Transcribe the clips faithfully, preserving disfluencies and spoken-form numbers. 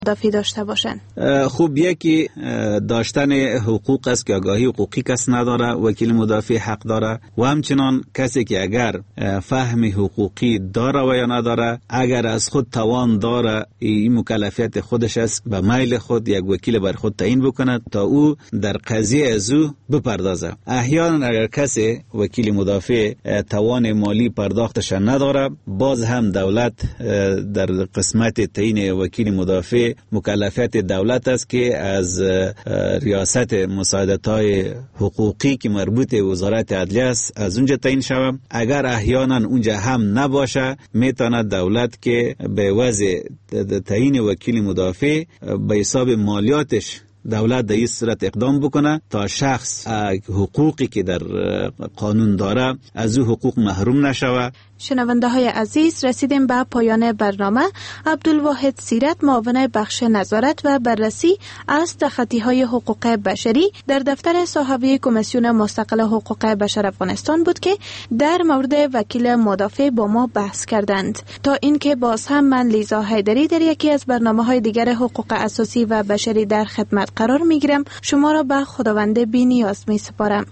مدافع داشته باشند؟ خوب، یکی داشتن حقوق است که آگاهی حقوقی کس نداره، وکیل مدافع حق داره، و همچنان کسی که اگر فهم حقوقی داره و یا نداره، اگر از خود توان داره، این مکلفیت خودش است به میل خود یک وکیل بر خود تعیین بکنه تا او در قضیه از او بپردازه. احیانا اگر کسی وکیل مدافع توان مالی پرداختش نداره، باز هم دولت در قسمت تعیین وکیل مدافع مکلفیت دولت است که از ریاست مساعدت‌های حقوقی که مربوط به وزارت عدلیه است از اونجا تعیین شود. اگر احیانا اونجا هم نباشه، میتونه دولت که به وضع تعیین وکیل مدافع به حساب مالیاتش دولت در این صورت اقدام بکنه تا شخص حقوقی که در قانون داره از او حقوق محروم نشوه. شنونده های عزیز، رسیدیم به پایان برنامه. عبدالواحد سیرت، معاون بخش نظارت و بررسی از تخطی های حقوق بشری در دفتر صحوی کمیسیون مستقل حقوق بشر افغانستان بود که در مورد وکیل مدافع با ما بحث کردند. تا اینکه باز هم من لیزا حیدری در یکی از برنامه های دیگر حقوق اساسی و بشری در خدمت قرار می گیرم. شما را به خداوند بی نیاز می سپارم.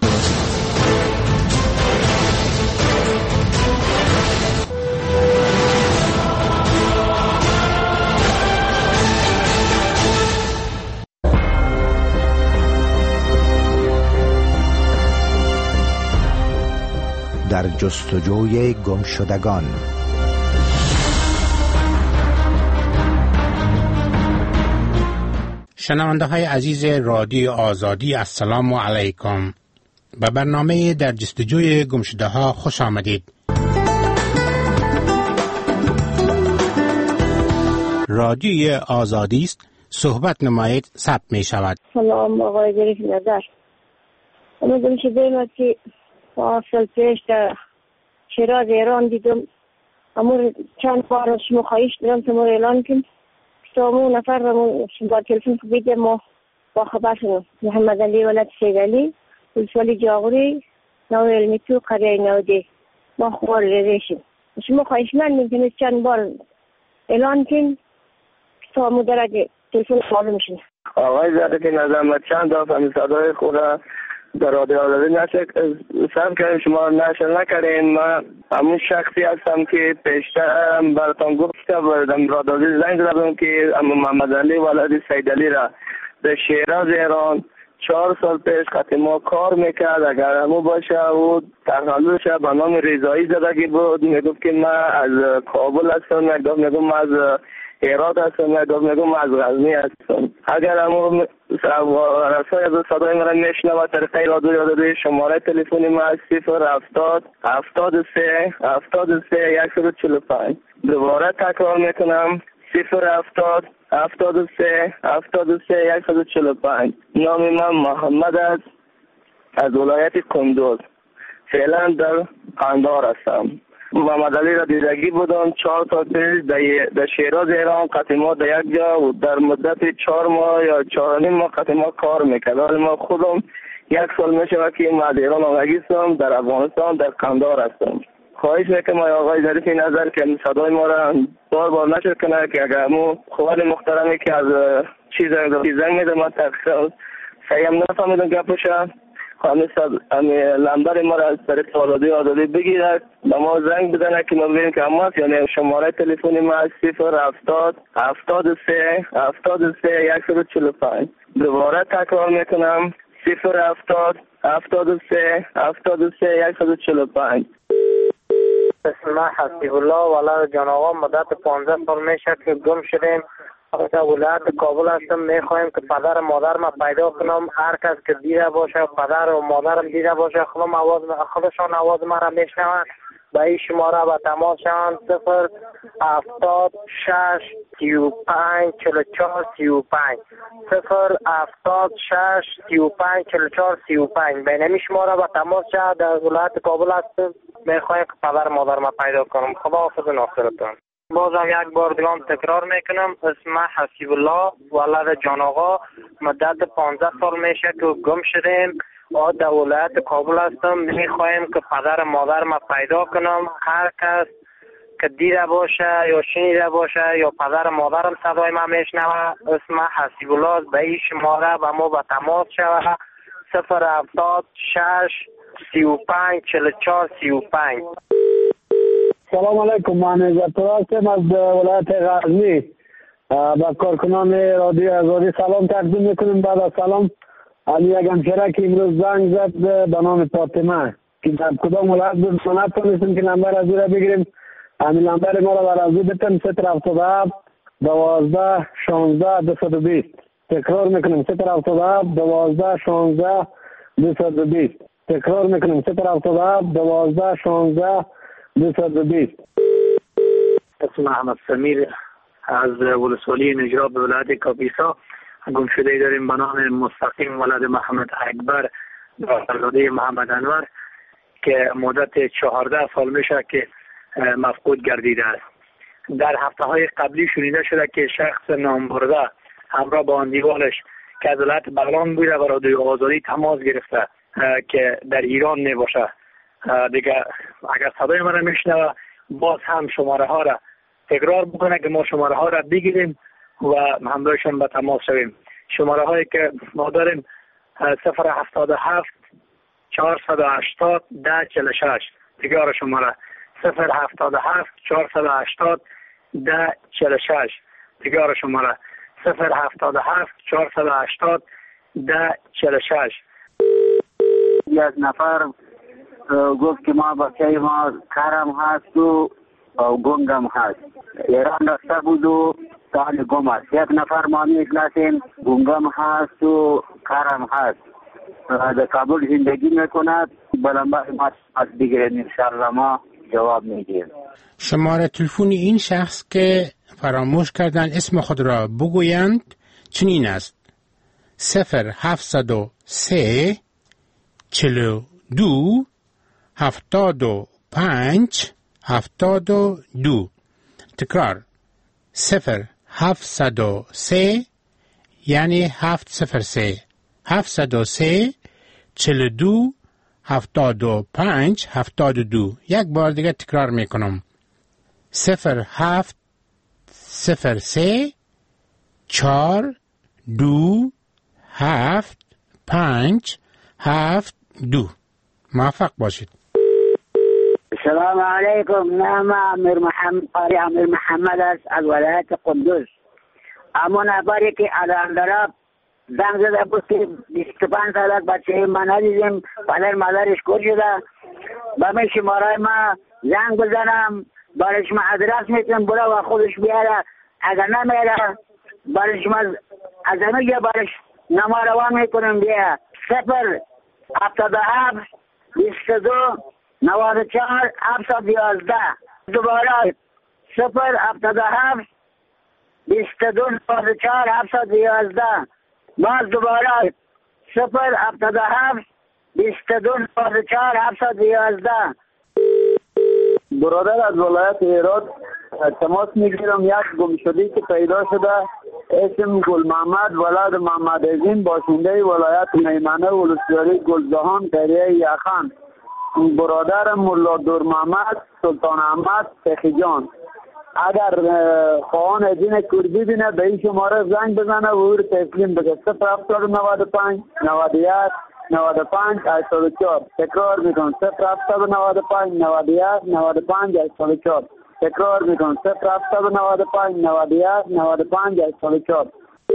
در جستجوی گمشدگان. شنونده های عزیز رادیو آزادی، السلام علیکم. به برنامه در جستجوی گمشده ها خوش آمدید. رادیوی آزادی است، صحبت نمایید، ثبت می شود. سلام آقای گریف نظر. اما گمشده ما که سال پیش در شیراز ایران دیدم، امور چند بار شما خواهش دارم که ما اعلان کنیم تا مو نفر رو با تلفن که بیدیم ما با خبر شدم. محمد علی ولد سید علی، ولسوالی جاغوری، نو علمی تو قریه نودی، ما خوار ریشیم. شما خواهش من میکنید چند بار اعلان کنیم تا مو درجه تلفن معلوم شد. آقای زده که نظر چند دفعه می صدای خورا در رادیو آزادی نشه سرم کردیم، شما نشر نکردین. من همون شخصی هستم که پیشتر براتون گفتم، بردم رادیو آزادی زنگ زدم که اما محمد علی ولد سید علی را در شیراز ایران چهار سال پیش خط ما کار میکرد. اگر همون باشه او تخلص به نام رضایی زدگی بود، میگفت که من از کابل هستم، میگفت میگم از هرات هستم، میگفت میگم از غزنی هستم. اگر همون رسای از صدای مرا میشنوه طریقه رادیو آزادی، شماره تلفنی ما صفر هفتاد هفتاد و سه هفتاد و سه صد و چهل و پنج. دوباره تکرار میکنم، صفر هفتاد هفتاد و سه هفتاد و سه صد و چهل و پنج. نام من محمد است، از ولایت کندوز، فعلا در قندهار هستم. محمد علی را دیدگی بودم چهار سال پیش در شیراز ایران. قطع ما در یک جا و در مدت چهار ماه یا چهار نیم ماه قطع ما کار میکرد. ولی ما خودم یک سال میشه که ما در ایران آمدگی هستم، در افغانستان در قندهار هستم. خواهش میکنم آقای ظریف نظر که صدای ما را بار بار نشر کنه که اگر مو خوال محترمی که از چیز زنگ میده ما تقصیر سعیم نفهمیدم گپوشه، امی لمبر ما را از طریق رادیو آزادی بگیرد به ما زنگ بزنه که ما ببینیم که اما یعنی شماره تلفنی ما صفر هفتاد هفتاد و سه هفتاد و سه صد و چهل و پنج. دوباره تکرار میکنم، صفر هفتاد هفتاد و سه هفتاد و سه صد و چهل و پنج. اسم ما حسیب الله ولد جان آقا، مدت پانزده سال میشه که گم شدیم. در ولایت کابل هستم. میخوایم که پدر و مادر ما پیدا کنم. هر کس که دیده باشه، پدر و مادرم دیده باشه، خودم آواز خودشان آواز ما را میشنوند، به این شماره به تماس شوند. صفر هفتاد شش سی و پنج چهل و چهار سی و پنج صفر هفتاد شش سی و پنج چهل و چهار سی و پنج. بین این شماره به تماس شوند. در ولایت کابل هستم. میخوایم که پدر و مادر ما پیدا کنم. خدا حافظ ناصرتون. بازم یک بار دیگه تکرار میکنم، اسم حسیب الله ولد جان آقا، مدت پانزده سال میشه که گم شدیم. در ولایت کابل هستم. میخوایم که پدر مادر ما پیدا کنم. هر کس که دیده باشه یا شنیده باشه یا پدر مادرم صدای ما میشنوه، اسم حسیب الله، به این شماره به ما به تماس شوه صفر هفتاد شش سی و پنج چهل و چهار سی و پنج. سلام علیکم، من عزت الله هستم از ولایت غزنی. با کارکنان رادیو آزادی سلام تقدیم میکنیم. بعد از سلام علی یک همشهره که امروز زنگ زد به نام فاطمه که در کدام ولایت بود ما نتونستیم که نمبر از او را بگیریم. همین نمبر ما را بر از او بتن صفر هفتاد و هفت دوازده شانزده دویست و بیست. تکرار میکنیم صفر هفتاد و هفت دوازده شانزده دویست و بیست. تکرار میکنیم صفر هفتاد و هفت دوازده شانزده دویست و بیست. اسم احمد سمیر از ولسوالی نجراب به ولایت کاپیسا. گم شده داریم به نام مستقیم ولد محمد اکبر برادر محمد انور که مدت چهارده سال میشه که مفقود گردیده است. در هفته های قبلی شنیده شده که شخص نامبرده همراه با آن دیوالش که از ولایت بغلان بوده و رادیو آزادی تماس گرفته که در ایران می باشه. دیگه اگر صدای من میشنوه باز هم شماره ها را تکرار بکنه که ما شماره ها را بگیریم و همراهشان به تماس شویم. شماره هایی که ما داریم صفر هفتاد و هفت چهارصد و هشتاد ده چهل و شش. تکرار شماره صفر هفتاد و هفت چهارصد و هشتاد ده چهل و شش. تکرار شماره صفر هفتاد و هفت چهارصد و هشتاد ده چهل و شش. یک نفر گفت که ما بچه ما کرم هست و گنگم هست. ایران رفته بود و سال گم است. یک نفر ما میشناسیم گنگم هست و کرم هست. در کابل زندگی میکند. بلنبر ما از دیگه انشاءالله ما جواب میدیم. شماره تلفن این شخص که فراموش کردن اسم خود را بگویند چنین است: صفر هفتصد و سه چهل و دو هفتاد و پنج هفتاد و دو. تکرار صفر هفتصد و سه یعنی هفت صفر سه هفتصد و سه چهل و دو هفتاد و پنج هفتاد و دو. یک بار دیگه تکرار میکنم: صفر هفت صفر سه چهار دو هفت پنج هفت دو. موفق باشید. سلام علیکم. نام امیر محمد قاری امیر محمد است از ولایت قندوز. اما نفری که الان داره زنگ زده بود که بیست و پنج سال از بچه ما ندیدیم، پدر مادرش کور شده. با من شماره ما زنگ بزنم برای شما ادرس میتونم برا و خودش بیاره. اگر نمیره برای شما از همه جا برای نما روان میکنم بیاره. صفر هفتاد و هفت بیست و دو نود و چهار هفتصد و یازده. دوباره صفر هفتاد و هفت بیست و دو نود و چهار هفتصد و یازده. باز دوباره صفر هفتاد و هفت بیست و دو نود و چهار هفتصد و یازده. برادر از ولایت هرات تماس میگیرم. یک گمشده‌ای که پیدا شده اسم گل محمد ولد محمد عظیم باشنده ولایت میمنه ولسوالی گلزهان قریه یخان. برادر ملا دور محمد سلطان احمد سخیجان. اگر خواهان دین کردی بینه به این شماره زنگ بزنه و او رو تسلیم بده. صفر هفتاد و نود و پنج نود و یک نود و پنج هشتاد و چهار. تکرار میکنم صفر هفتاد و نود و پنج نود و یک نود و پنج هشتاد و چهار. تکرار میکنم صفر هفتاد و نود و پنج نود و یک نود و پنج هشتاد و چهار.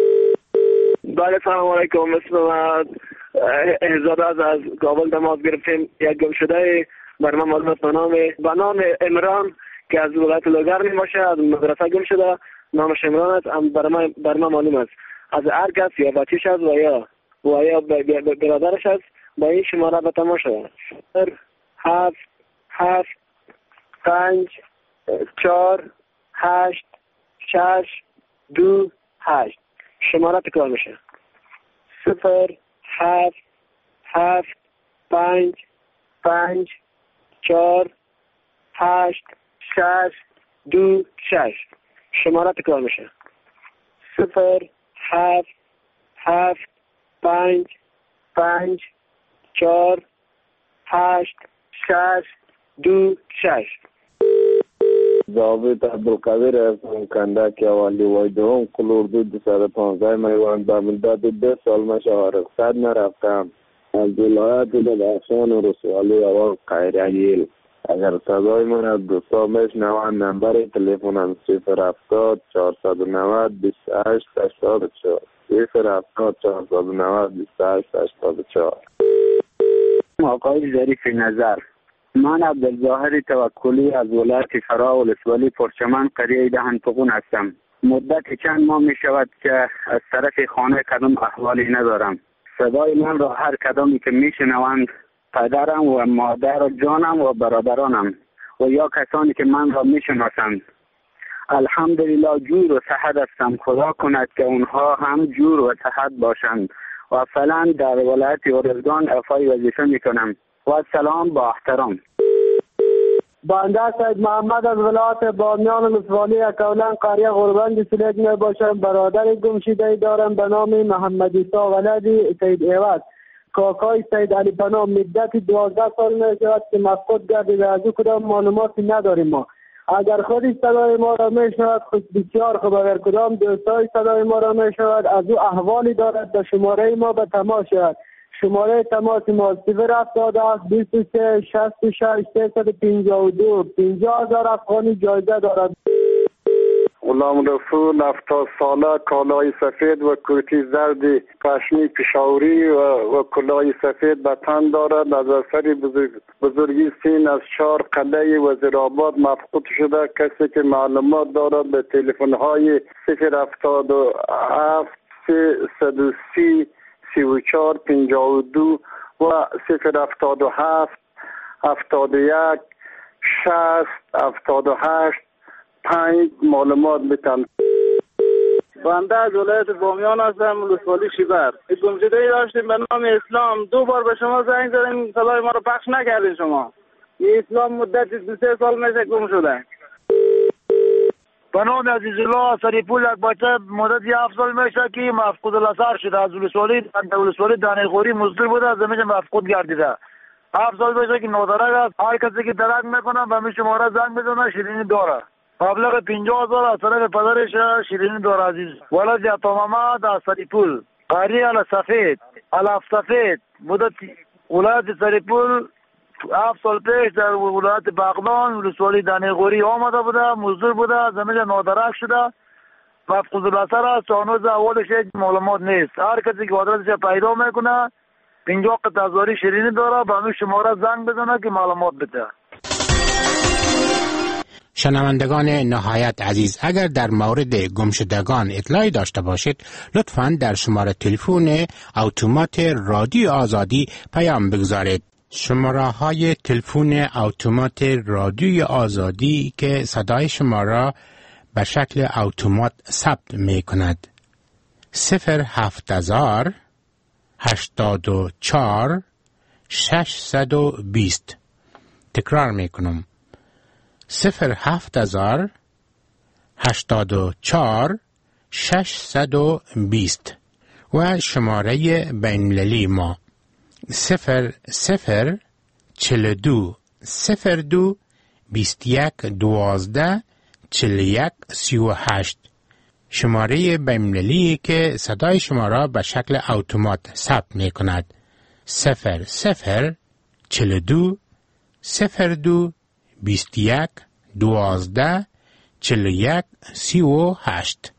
بله سلام علیکم. اسم من احزاد از از کابل تماس گرفتیم. یک گم شده بر من معلومات به نام به نام عمران که از ولایت لوگر می باشه، از مدرسه گم شده. نامش عمران است. بر من بر من معلوم است از هر کس یا بچه‌ش است و یا و یا برادرش است با این شماره به تماس شده. هفت هفت پنج چهار هشت شش دو هشت. شماره تکرار میشه: صفر هفت هفت پنج پنج چهار هشت شش دو شش. شماره تکرار میشه: صفر هفت هفت پنج پنج چهار هشت شش دو شش. ضابط عبدالقادر هستم کندک اوالی وای دوم کلوردو دو صد و پانزده میوان به مدت دو سال مشاور اقصد نرفتم از ولایت بدخشان و رسوالی اول قیرگیل. اگر صدای من از دوستا میشنوند نمبر تلفنم صفر هفتاد چهارصد و نود بیست و هشت هشتاد و چهار صفر هفتاد چهارصد و نود بیست و هشت هشتاد و چهار. آقای ظریف نظر، من عبدالظاهر توکلی از ولایت فرا ولسوالی پرچمن قریه دهنپغون هستم. مدت چند ماه می شود که از طرف خانه کدام احوالی ندارم. صدای من را هر کدامی که می شنوند پدرم و مادر و جانم و برادرانم و یا کسانی که من را می شناسند. الحمدلله جور و صحت هستم. خدا کند که اونها هم جور و صحت باشند و فعلا در ولایت ارزگان افای وظیفه می کنم. و سلام با احترام. بنده سید محمد از ولایت بامیان ولسوالی اکولن قریه غربند سلیج می باشم. برادر گمشده دارم به نام محمد عیسی ولد سید ایوز. کاکای سید علی پناه مدت دوازده سال می شود که مفقود گردیده. از او کدام معلوماتی نداریم ما. اگر خودی صدای ما را می شود خود بسیار خوب. اگر کدام دوستای صدای ما را می شود از او احوالی دارد به شماره ما به تماس شود. شماره تماس ما صفر هفتاد و هفت بیست و سه شصت و شش سیصد و پنجاه و دو. پنجاه هزار افغانی جایزه دارد. غلام رسول هفتاد ساله کالای سفید و کرتی زرد پشمی پشاوری و, و کلاه سفید به تن دارد. از اثر بزرگ بزرگی سین از چهار قلعه وزیرآباد مفقود شده. کسی که معلومات دارد به تلفن های صفر هفتاد و هفت صد و سی سی و چهار پنجاه و دو و صفر هفتاد و هفت هفتاد و یک شصت هفتاد و هشت پنج معلومات بتن. بنده از ولایت بامیان هستم ولسوالی شیبر. گمشده‌ای داشتیم به نام اسلام. دو بار به شما زنگ زدیم صدای ما رو پخش نکردین شما. این اسلام مدت دو سه سال میشه گم شده. به نام عزیزالله سریپول یک بچه مدت هفت سال میشه که مفقود الاثر شده. از ولسوالی ولسوالی دانه‌خوری مزدور بوده از زمین مفقود گردیده. هفت سال میشه که نادرک است. هر کسی که درک میکنه به می شماره زنگ بزنه. شیرینی داره. مبلغ پنجاه هزار از طرف پدرش شیرینی داره عزیز. ولد عطا محمد از سریپول قریه السفید السفید مدت ولایت سریپول هفت سال پیش در ولایت بغلان ولسوالی دانه‌خوری آمده بوده. مزدور بوده. زمین نادرک شده. مفقود الاثر است. هنوز اولش هیچ معلومات نیست. هر کسی که آدرسش پیدا میکنه پنجاه قطعه هزاری شیرینی داره. به همین شماره زنگ بزنه که معلومات بده. شنوندگان نهایت عزیز، اگر در مورد گمشدگان اطلاعی داشته باشید لطفاً در شماره تلفن اتومات رادیو آزادی پیام بگذارید. شماره های تلفن اتومات رادیو آزادی که صدای شما را به شکل اتومات ثبت می کند صفر هفت هزار هشتاد و چهار ششصد و بیست. تکرار می کنم صفر هفت هزار هشتاد و چهار ششصد و بیست و شماره بین‌المللی ما صفر صفر چهل و دو صفر دو بیست و یک دوازده چهل و یک سی و هشت. شماره بین‌المللی که صدای شما را به شکل اتومات ثبت می کند صفر صفر چهل و دو صفر دو بیست و یک دوازده چهل و یک سی و هشت.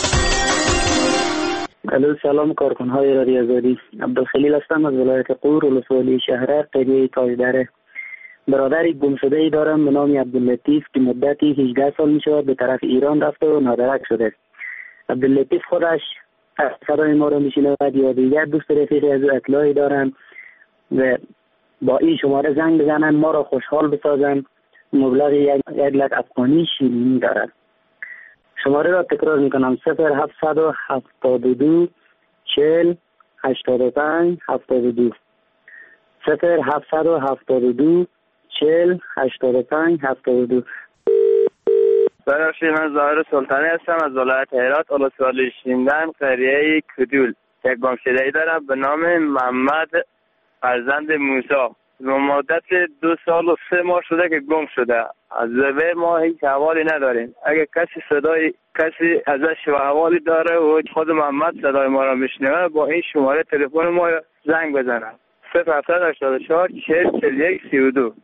الو سلام کارکنهای رادیو آزادی. عبدالخلیل هستم از ولایت قور ولسوالی شهرک قریه تاجدره. برادری گمشده‌ای دارم به نام عبداللطیف که مدتی هجده سال می شود به طرف ایران رفته و نادرک شده. عبداللطیف خودش صدای ما رو میشنود یا دیگر دوست رفیقی از او اطلاعی دارن و با این شماره زنگ بزنن ما را خوشحال بسازن. مبلغ یک لک افغانی شیرینی دارد. شماره را تکرار میکنم صفر هفتصد و هفتاد و دو چهل هشتاد و پنج هفتاد و دو صفر هفتصد و هفتاد و دو چهل هشتاد و پنج هفتاد و دو. ببخشید من ظاهر سلطانی هستم از ولایت هرات ولسوالی شیندن قریه کدول. یک گمشده‌ای دارم به نام محمد فرزند موسی. مدت دو سال و سه ماه شده که گم شده. از زبه ما هیچ حوالی نداریم. اگه کسی صدای کسی ازش و حوالی داره و خود محمد صدای ما را میشنوه با این شماره تلفن ما زنگ بزنه. صفر هفت هشتاد و چهار چهل چهل یک سی و دو.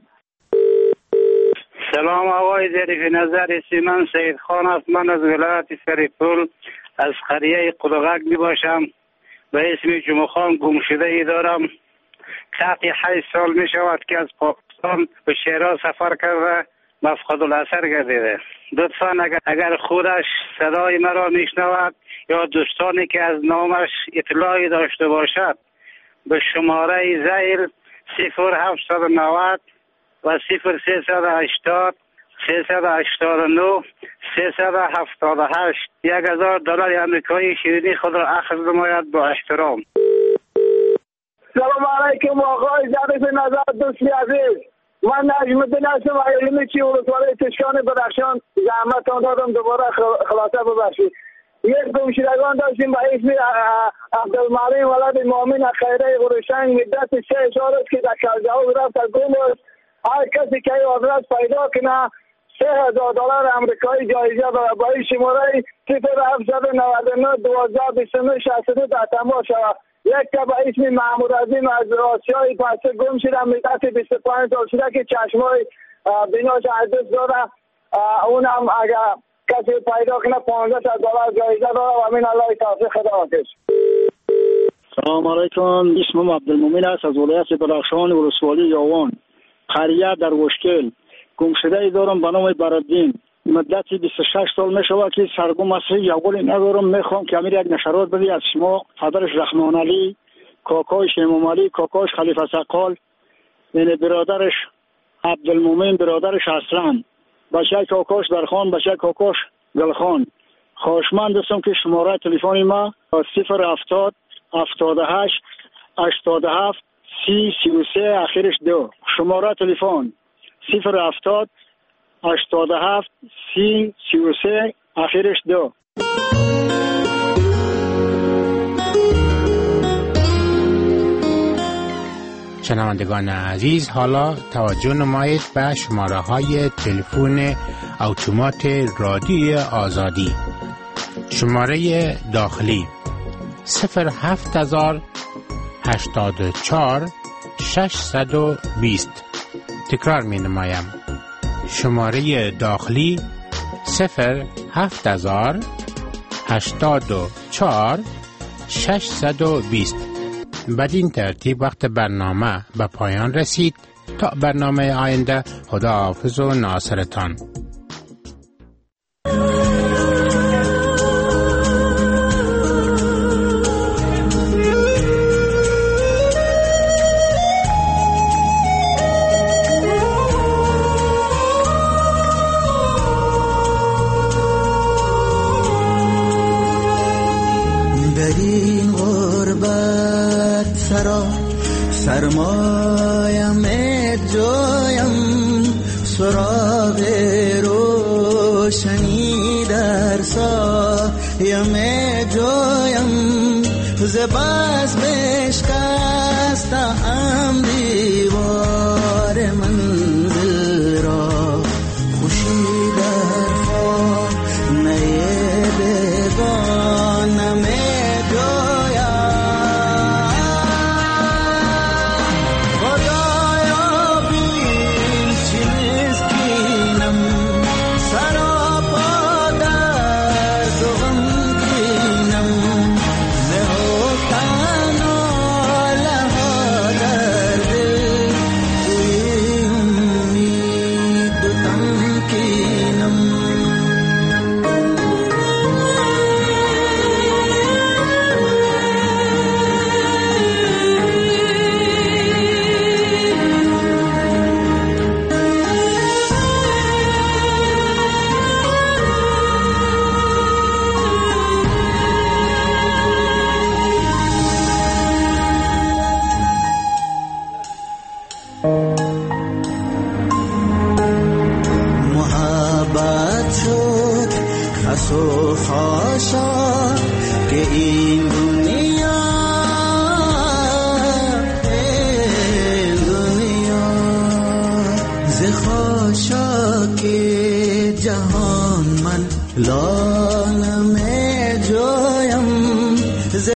سلام آقای ظریف نظر، اسم من سید خان است. من از ولایت سریپول از قریه قلغک می باشم. به اسم جمعه خان گمشده ای دارم. کافی هشت سال می شود که از پاکستان به شیراز سفر کرده مفقود الاثر گردیده. لطفاً اگر, اگر خودش صدای مرا میشنود یا دوستانی که از نامش اطلاعی داشته باشد به شماره زیر صفر هفتصد و نود و صفر سیصد و هشتاد سیصد و هشتاد و نه سیصد و هفتاد و هشت یک هزار دلار امریکایی شیرینی خود را اخذ نماید با احترام. سلام علیکم آقای ظریف نظر دوستی عزیز. من نجم الدین هستم و علمی چی ولسوالی تشکان بدخشان. زحمت آن دادم دوباره خلاصه ببخشید. یک گمشدگان داشتیم با اسم عبدالمعلی ولد مؤمن خیره غروشنگ. مدت سه سال است که در کلجهو رفت از گم است. هر کسی که این آدرس پیدا کنه سه هزار دلار امریکایی جایزه داره. با این شماره صفر هفتصد و نود و نه دوازده بیست و نه شصت و دو در تماس شود. یک که به اسم محمود عظیم از آسیای پاسه گم شده مدت بیست و پنج سال شده که چشمای بیناش عدس داره. اونم اگر کسی پیدا کنه پانزده صد دلار جایزه داره و امین الله توفیق. خدا حافظ. سلام علیکم، اسمم عبدالمومن است از ولایت بدخشان ولسوالی یاوان. قریه در وشکل گمشده ای دارم به نام برادین. مدتی بیست و شش سال می شود که سرگم است. یولی ندارم. میخوام که امیر یک نشرات بدی از شما، پدرش رحمان علی، کاکایش امام علی، کاکایش خلیفه سقال، یعنی برادرش عبدالمومن، برادرش اصلان، بچه کاکاش درخان، بچه کاکاش گلخان. خواهشمند هستم که شماره تلفن ما صفر هفتاد هفتاد و هشت هشتاد و هفت سی سی و سه آخرش دو. شماره تلفن صفر هفتاد هشتاد و هفت سی سی و سه آخرش دو. شنوندگان عزیز، حالا توجه نمایید به شماره های تلفن اتومات رادیوی آزادی. شماره داخلی صفر هفت هزار هشتاد و چهار ششصد و بیست. تکرار می نمایم. شماره داخلی صفر هفت هزار هشتاد و چهار ششصد و بیست. بدین ترتیب وقت برنامه به پایان رسید. تا برنامه آینده، خدا حافظ و ناصرتان. سرمایم جایم سراغ روشنی در سایم جایم زباز بشکستم دیوار منزل را خوشی در خانه بگانم و خاشا که این دنیا این دنیا ز خاشا لا